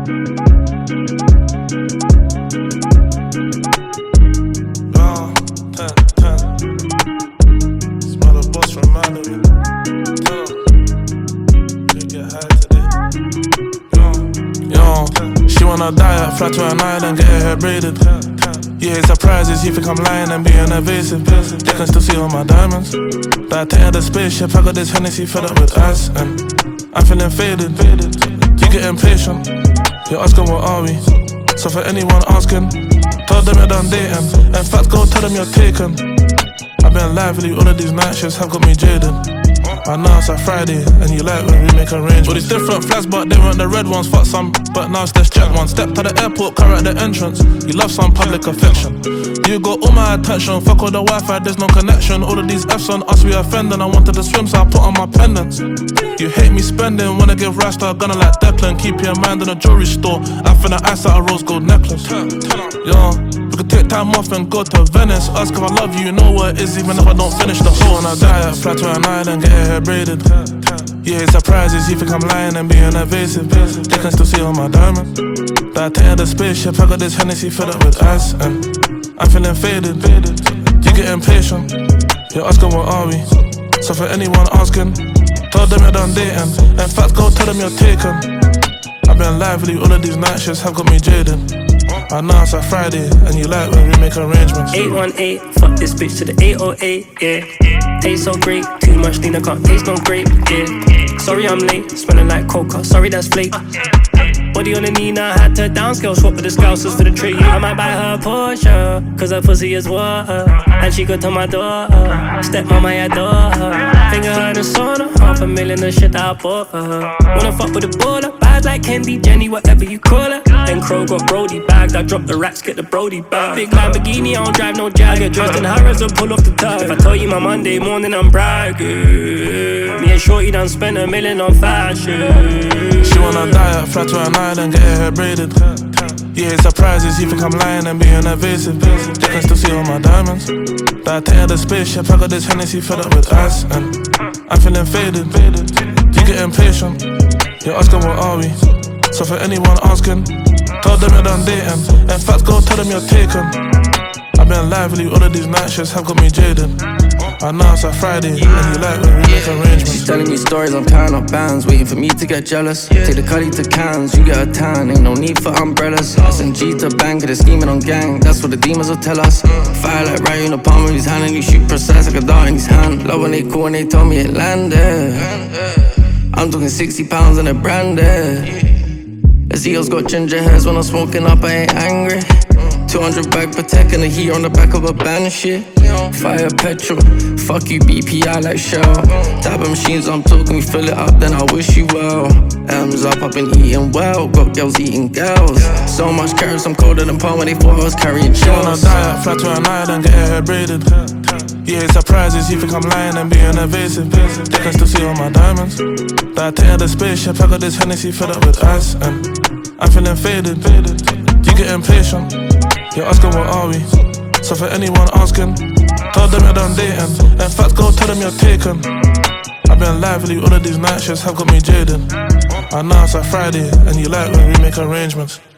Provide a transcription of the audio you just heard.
Smell the boss from Malawi. Get high today. Yo, she wanna diet, fly to an island, get her hair braided. Yeah, surprises, you think I'm lying and being evasive. They can still see all my diamonds. But I take her the spaceship, I got this Hennessy fed up with ice, and I'm feeling faded. You get impatient, you're asking what are we? So for anyone asking, tell them you're done dating. In fact, go tell them you're taken. I've been lively, all of these night shifts have got me jaded. I know it's a Friday, and you like when we make arrangements. All these different flags, but they weren't the red ones. Fuck some, but now it's this jet one. Step to the airport, car at the entrance. You love some public affection. You got all my attention, fuck all the Wi-Fi, there's no connection. All of these F's on us, we offending. I wanted to swim, so I put on my pendants. You hate me spending, wanna give Rasta a gunner like Declan. Keep your mind in a jewelry store. I finna ice out a rose gold necklace. Yo, we could take time off and go to Venice. Ask if I love you, you know what it is, even if I don't finish the whole. And I die, fly to an island, get her hair braided. Yeah, surprises, you think I'm lying and being evasive. They can still see all my diamonds. But I take her the spaceship, I got this Hennessy fed up with ice, and I'm feeling faded. You get impatient, you're asking what are we? So for anyone asking, tell them you're done dating. In fact, go tell them you're taken. I've been lively, all of these night shifts have got me jaded. I know it's a Friday, and you like when we make arrangements. 818, fuck this bitch to the 808, yeah. Taste so great, too much lean, I can't taste no grape, yeah. Sorry I'm late, smelling like coca, sorry that's flake. Body on the knee, now I had to downscale, swap with the scousers for the tray. I might buy her a Porsche, cause her pussy is water. And she go to my door, step mama I adore her. Finger her in the sauna, $500,000 the shit that I bought for her. Wanna fuck with the baller, bad like Kendi, Jenny, whatever you call her. Then Crow got Brody bagged, I drop the racks, get the Brody bag. Big Lamborghini, I don't drive no Jag, get dressed in Harrods and pull off the tag. If I tell you my Monday morning, I'm bragging. Me and Shorty done spent $1 million on fashion. She wanna diet, fly to an island, get her hair braided. Yeah, surprises, you think I'm lying and being evasive. They can still see all my diamonds. But I take her the spaceship, I got this Hennessy fed up with ice, and I'm feeling faded. You get impatient, you're asking what are we? So for anyone asking, tell them you're done dating. In fact, go tell them you're taken. I've been lively, all of these night shifts have got me jaded. I know it's a Friday, and you like when we make arrangements. She's telling me stories, I'm counting up bands, waiting for me to get jealous. Take the cutty to cans, you get a tan, ain't no need for umbrellas. SMG to bang, cause they're scheming on gang, that's what the demons will tell us. Fire like right in the palm of his hand, and you shoot precise like a dart in his hand. Love when they call and they told me it landed. I'm talking 60 pounds and a branded. Ezeo's got ginger hairs, when I'm smoking up I ain't angry. 200 bag Patek and the heat on the back of a band shit. Fire petrol, fuck you BPI like Shell. Type of machines I'm talking, we fill it up then I wish you well. M's up, I've been eating well, got girls eating girls. So much carrots, I'm colder than palm when they thought I was carrying She wanna shells. diet, fly to an island, get her hair braided. Yeah, surprises, you think I'm lying and being evasive. They can still see all my diamonds. But I take her the spaceship, I got this Hennessy fed up with ice, and I'm feeling faded. You get impatient, you're asking what are we? So for anyone asking, tell them you're done dating. In fact, go tell them you're taken. I've been lively, all of these night shifts have got me jaded. I know it's a Friday, and you like when we make arrangements.